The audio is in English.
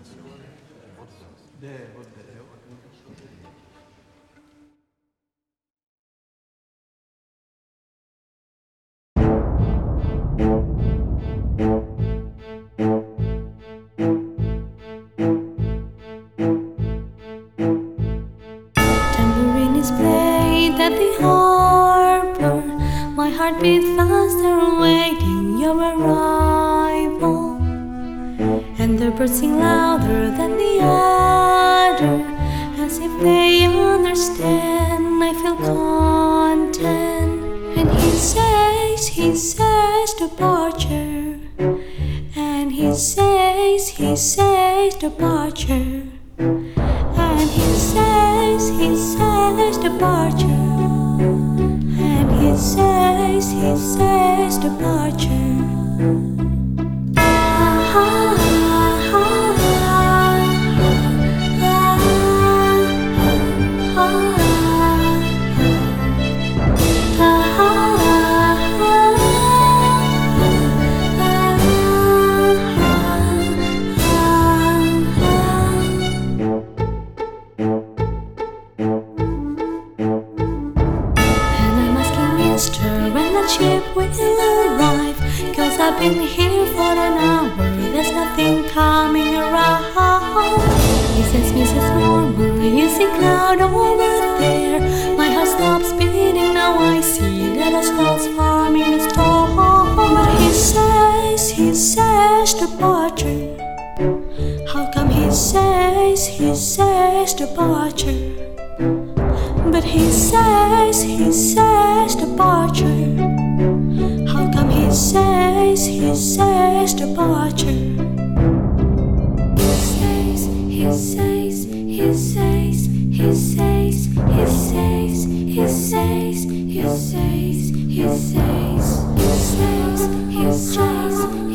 네, 뭔데? Tambourine is played at the harbor. My heart beats faster, waiting your arrival. And the birds sing louder than the other, as if they understand. I feel content. And he says departure. And he says departure. And he says departure. And he says departure. When the ship will arrive, 'cause I've been here for an hour, there's nothing coming around. He says, Mrs. Normal, you see cloud over there. My heart stops beating, now I see that I starts farming the storm. But he says departure. How come he says departure? But he says departure. How come he says departure? He says, he says, he says, he says, he says, he says, he says, he says, he says, he says,